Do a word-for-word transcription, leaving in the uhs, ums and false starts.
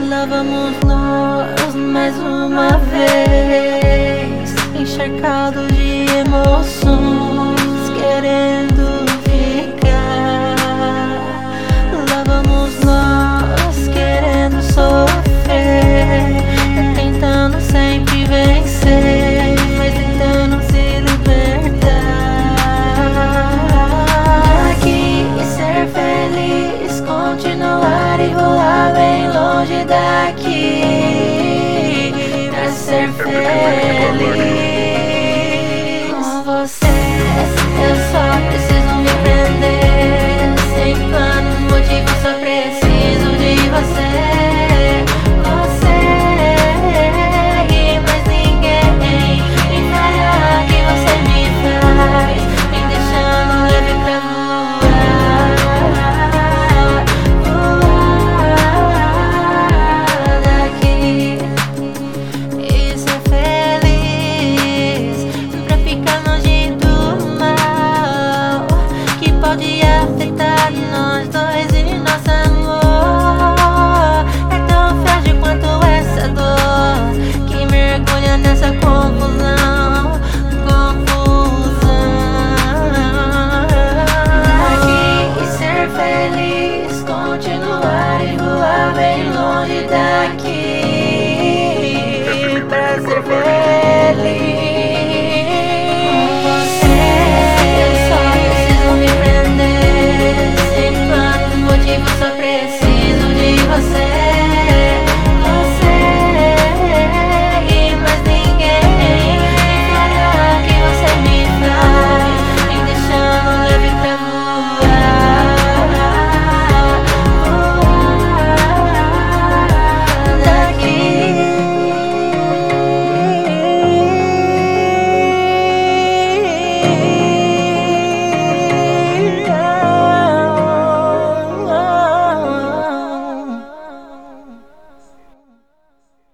Lá vamos nós mais uma vez, encharcado de emoções, querendo ficar. Lá vamos nós querendo sofrer, tentando sempre vencer, mas tentando se libertar. Aqui e ser feliz, continuar e voar bem longe daqui, pra ser feliz com você. Eu só preciso me prender, sem plano, motivo, só preciso de você. Você e mais ninguém, e falar que você me faz, me deixando leve pra voar, voar daqui e ser feliz, pra ficar longe do mal que pode afetar nós dois e nosso amor. É tão frágil quanto essa dor que mergulha nessa confusão.